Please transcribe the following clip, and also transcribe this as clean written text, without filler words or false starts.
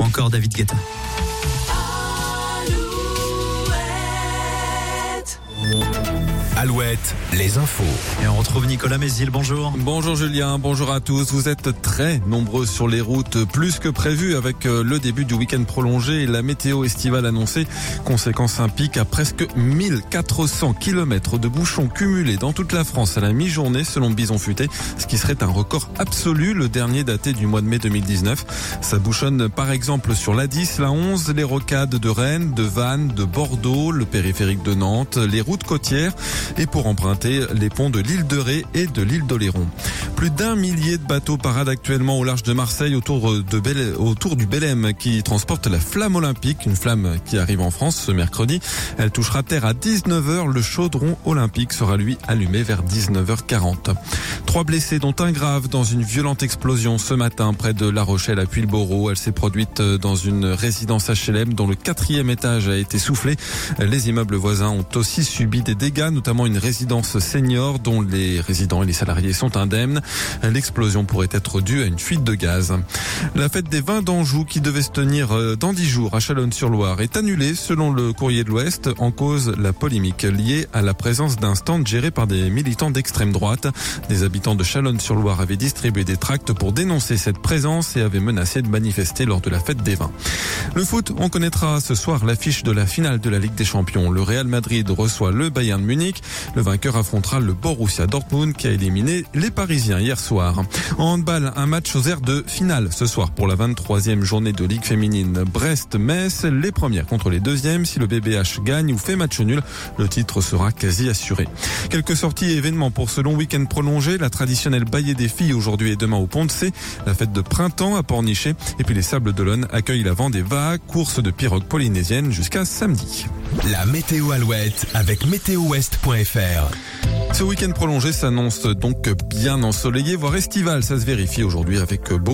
encore David Guetta. Alouette, les infos. Et on retrouve Nicolas Mézil, bonjour. Bonjour Julien, bonjour à tous. Vous êtes très nombreux sur les routes, plus que prévu avec le début du week-end prolongé et la météo estivale annoncée. Conséquence, un pic à presque 1400 km de bouchons cumulés dans toute la France à la mi-journée selon Bison Futé, ce qui serait un record absolu, le dernier daté du mois de mai 2019. Ça bouchonne par exemple sur l'A10, l'A11, les rocades de Rennes, de Vannes, de Bordeaux, le périphérique de Nantes, les routes côtières et pour emprunter les ponts de l'île de Ré et de l'île d'Oléron. Plus d'1 millier de bateaux paradent actuellement au large de Marseille autour du Belém qui transporte la flamme olympique, une flamme qui arrive en France ce mercredi. Elle touchera terre à 19h. Le chaudron olympique sera lui allumé vers 19h40. 3 blessés dont un grave dans une violente explosion ce matin près de La Rochelle à Puylleborough. Elle s'est produite dans une résidence HLM dont le 4e étage a été soufflé. Les immeubles voisins ont aussi subi des dégâts, notamment une résidence senior dont les résidents et les salariés sont indemnes. L'explosion pourrait être due à une fuite de gaz. La fête des vins d'Anjou qui devait se tenir dans 10 jours à Chalonnes-sur-Loire est annulée selon le Courrier de l'Ouest. En cause, la polémique liée à la présence d'un stand géré par des militants d'extrême droite. Des habitants de Chalonnes-sur-Loire avaient distribué des tracts pour dénoncer cette présence et avaient menacé de manifester lors de la fête des vins. Le foot, on connaîtra ce soir l'affiche de la finale de la Ligue des Champions. Le Real Madrid reçoit le Bayern Munich. Le vainqueur affrontera le Borussia Dortmund qui a éliminé les Parisiens hier soir. En handball, un match aux aires de finale ce soir pour la 23e journée de Ligue féminine. Brest-Metz, les premières contre les deuxièmes. Si le BBH gagne ou fait match nul, le titre sera quasi assuré. Quelques sorties et événements pour ce long week-end prolongé. La traditionnelle baillée des filles aujourd'hui et demain au Pont de C. La fête de printemps à Pornichet. Et puis les Sables d'Olonne accueillent la Vendée Vague, course de pirogue polynésienne jusqu'à samedi. La météo Alouette avec météowest.fr. Ce week-end prolongé s'annonce donc bien ensoleillé, voire estival. Ça se vérifie aujourd'hui avec beaucoup